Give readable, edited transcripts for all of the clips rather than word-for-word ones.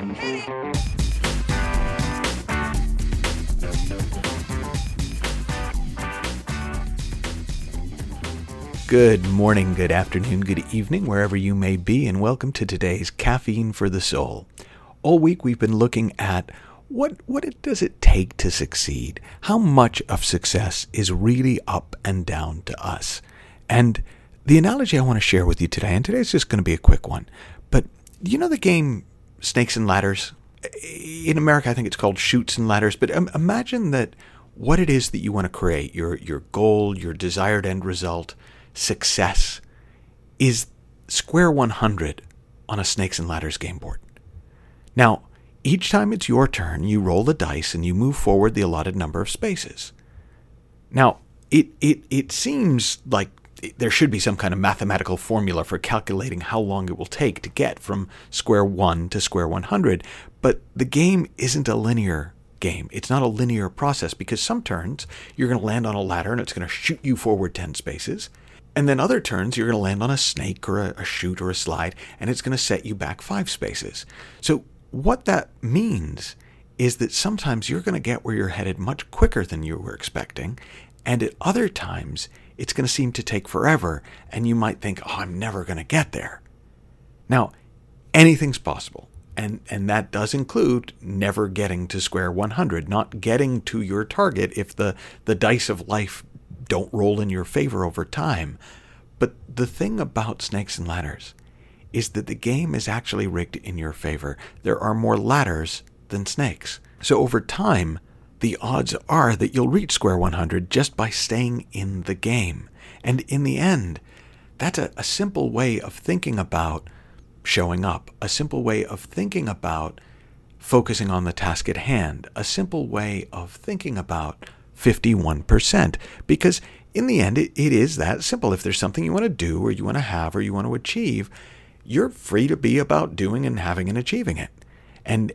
Good morning, good afternoon, good evening, wherever you may be, and welcome to today's Caffeine for the Soul. All week we've been looking at what does it take to succeed? How much of success is really up and down to us? And the analogy I want to share with you today, and today's just going to be a quick one, but you know the game Snakes and Ladders? In America, I think it's called Chutes and Ladders, but imagine that what it is that you want to create, your goal, your desired end result, success, is square 100 on a Snakes and Ladders game board. Now, each time it's your turn, you roll the dice and you move forward the allotted number of spaces. Now, it seems like there should be some kind of mathematical formula for calculating how long it will take to get from square 1 to square 100, but the game isn't a linear game. It's not a linear process, because some turns you're going to land on a ladder and it's going to shoot you forward 10 spaces. And then other turns, you're going to land on a snake or a chute or a slide, and it's going to set you back 5 spaces. So what that means is that sometimes you're going to get where you're headed much quicker than you were expecting, and at other times, it's going to seem to take forever, and you might think, oh, I'm never going to get there. Now, anything's possible, and that does include never getting to square 100, not getting to your target if the dice of life don't roll in your favor over time. But the thing about Snakes and Ladders is that the game is actually rigged in your favor. There are more ladders than snakes. So over time, the odds are that you'll reach square 100 just by staying in the game. And in the end, that's a simple way of thinking about showing up, a simple way of thinking about focusing on the task at hand, a simple way of thinking about 51%, because in the end, it is that simple. If there's something you want to do or you want to have or you want to achieve, you're free to be about doing and having and achieving it. And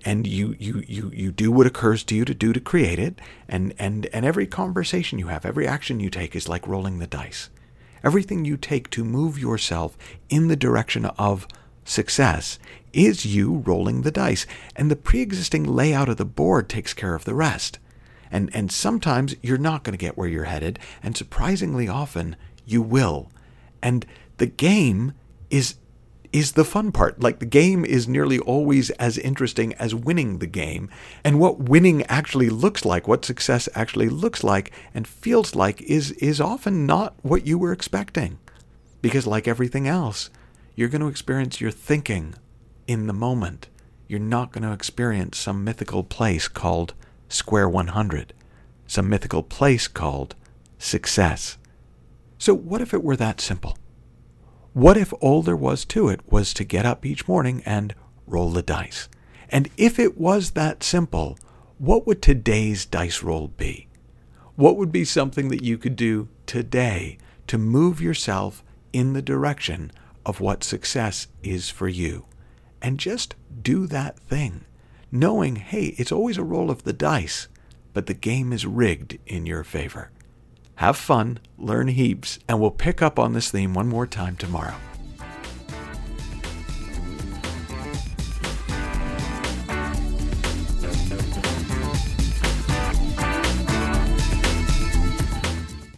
you do what occurs to you to do to create it, and every conversation you have, every action you take is like rolling the dice. Everything you take to move yourself in the direction of success is you rolling the dice, and the pre-existing layout of the board takes care of the rest. And sometimes you're not going to get where you're headed, and surprisingly often you will. And the game is the fun part. Like, the game is nearly always as interesting as winning the game. And what winning actually looks like, what success actually looks like and feels like, is often not what you were expecting. Because like everything else, you're going to experience your thinking in the moment. You're not going to experience some mythical place called square 100, some mythical place called success. So what if it were that simple? What if all there was to it was to get up each morning and roll the dice? And if it was that simple, what would today's dice roll be? What would be something that you could do today to move yourself in the direction of what success is for you? And just do that thing, knowing, hey, it's always a roll of the dice, but the game is rigged in your favor. Have fun, learn heaps, and we'll pick up on this theme one more time tomorrow.